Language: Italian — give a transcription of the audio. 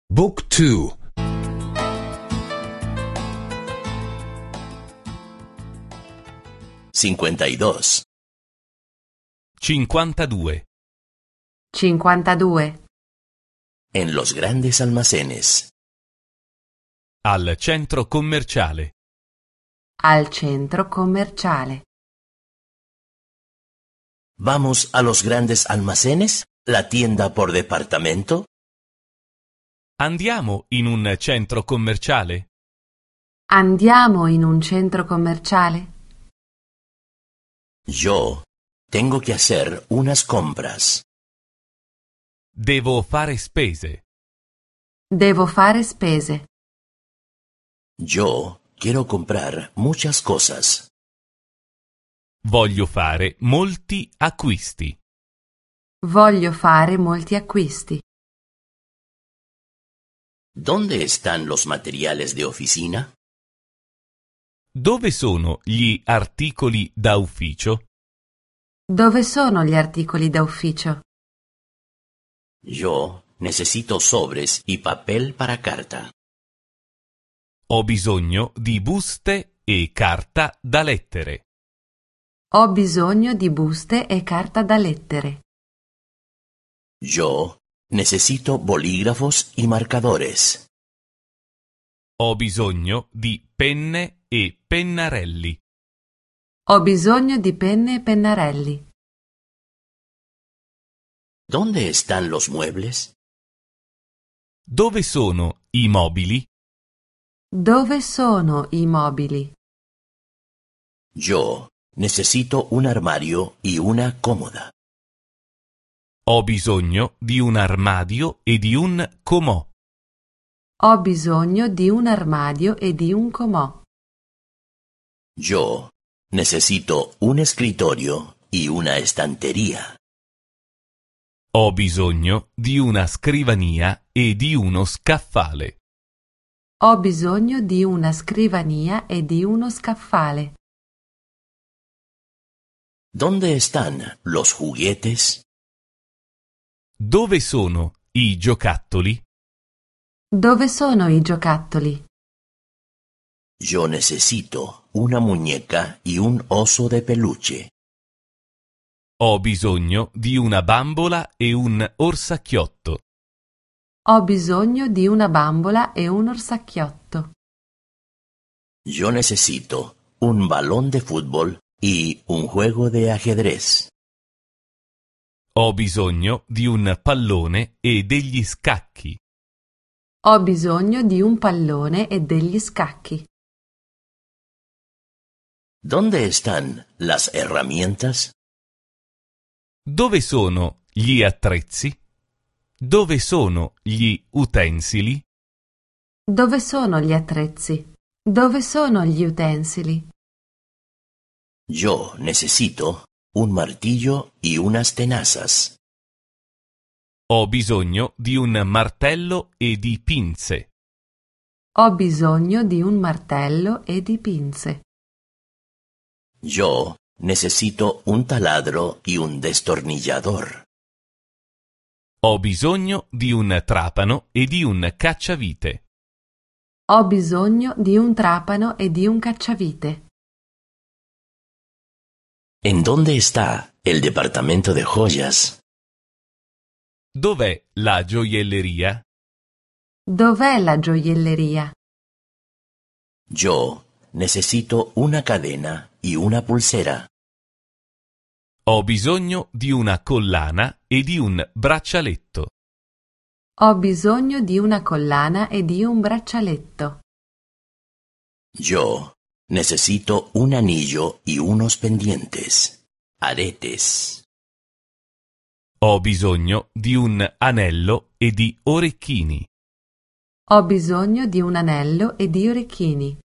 Book 2. 52. 52. 52. En los grandes almacenes. Al centro commerciale. Al centro commerciale. ¿Vamos a los grandes almacenes? ¿La tienda por departamento? Andiamo in un centro commerciale? Andiamo in un centro commerciale? Yo tengo que hacer unas compras. Devo fare spese. Devo fare spese. Yo quiero comprar muchas cosas. Voglio fare molti acquisti. Voglio fare molti acquisti. ¿Dónde están los materiales de oficina? Dove sono gli articoli da ufficio? Dove sono gli articoli da ufficio? Yo necesito sobres y papel para carta. Ho bisogno di buste e carta da lettere. Ho bisogno di buste e carta da lettere. Yo necesito bolígrafos y marcadores. Ho bisogno di penne e pennarelli. Ho bisogno di penne e pennarelli. ¿Dónde están los muebles? Dove sono i mobili? Dove sono i mobili? Yo necesito un armario y una cómoda. Ho bisogno di un armadio e di un comò. Ho bisogno di un armadio e di un comò. Yo necesito un escritorio y una estantería. Ho bisogno di una scrivania e di uno scaffale. Ho bisogno di una scrivania e di uno scaffale. ¿Dónde están los juguetes? Dove sono i giocattoli? Dove sono i giocattoli? Yo necesito una muñeca y un oso de peluche. Ho bisogno di una bambola e un orsacchiotto. Ho bisogno di una bambola e un orsacchiotto. Yo necesito un balón de fútbol y un juego de ajedrez. Ho bisogno di un pallone e degli scacchi. Ho bisogno di un pallone e degli scacchi. ¿Dónde están las herramientas? Dove sono gli attrezzi? Dove sono gli utensili? Dove sono gli attrezzi? Dove sono gli utensili? Yo necesito un martillo y unas tenazas. Ho bisogno di un martello e di pinze. Ho bisogno di un martello e di pinze. Yo necesito un taladro y un destornillador. Ho bisogno di un trapano e di un cacciavite. Ho bisogno di un trapano e di un cacciavite. ¿En dónde está el departamento de joyas? Dov'è la gioielleria? Dov'è la gioielleria? Yo necesito una cadena y una pulsera. Ho bisogno di una collana e di un braccialetto. Ho bisogno di una collana e di un braccialetto. Yo necesito un anillo y unos pendientes. Aretes. Ho bisogno di un anello e di orecchini. Ho bisogno di un anello e di orecchini.